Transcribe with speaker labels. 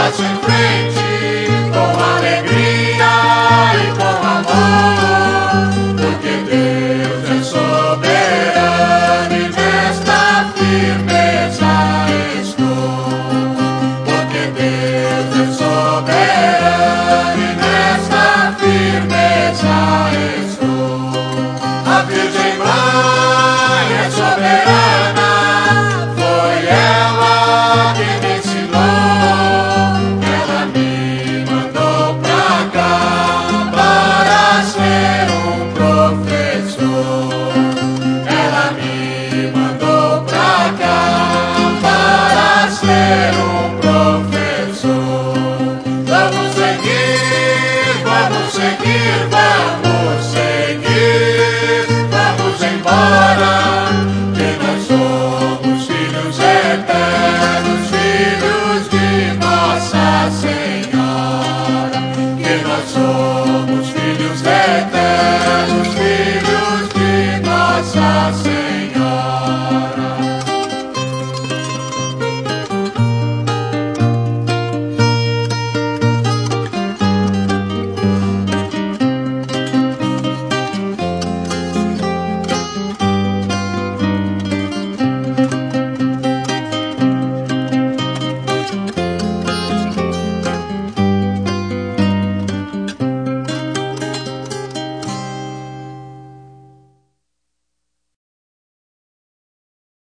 Speaker 1: passo em frente com alegria e com amor, porque Deus é soberano e nesta firmeza estou. Porque Deus é soberano e nesta firmeza estou. A Virgem Mãe é soberana, foi ela que me ensinou. Ela me mandou pra cá para ser um professor. Ela me mandou pra cá para ser um professor.